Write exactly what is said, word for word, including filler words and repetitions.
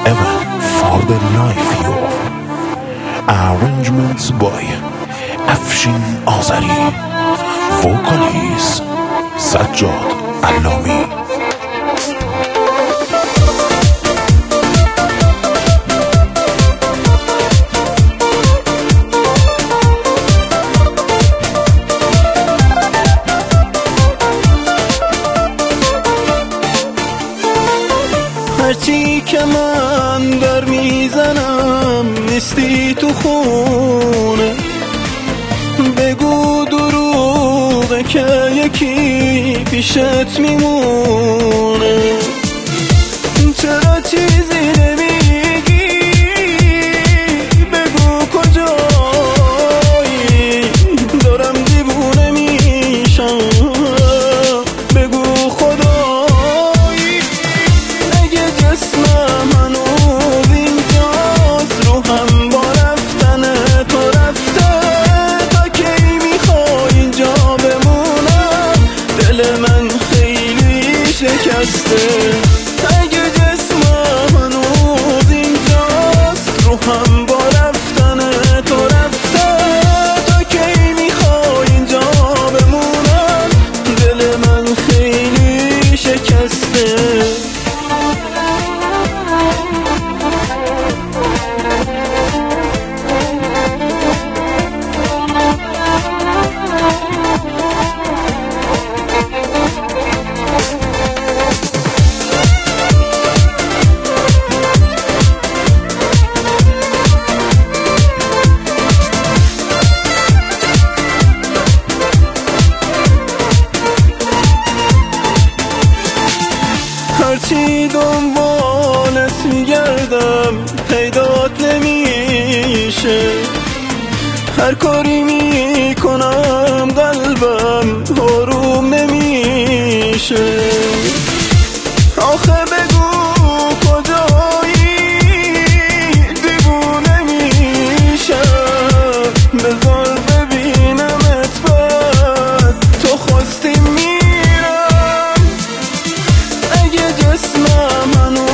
ever for the life you. Arrangements by Afshin Azari. Vocalist Sajjad Allami. هرچی که من در میزنم نیستی تو خونه، بگو دروغه که یکی پیشت میمونه. چرا چیزی نمیگی؟ بگو کجایی؟ دارم دیوونه میشم، بگو خدایی. اگه جسمم هنوز اینجاست، روحم با رفتن تو رفته، تا کی میخوای اینجا بمونم؟ دل من خیلی شکسته. اگه جسمم هنوز اینجاست، روحم با رفتن تو رفته، تا کی میخوای اینجا بمونم؟ دل من خیلی شکسته. هرچی دنبالت میگردم پیدات نمیشه، هر کاری میکنم قلبم آروم نمیشه. آخه بگو کجایی؟ دیوونه میشم، بذار ببینمت بعد تو خواستی میرم. اگه جسمم هنوز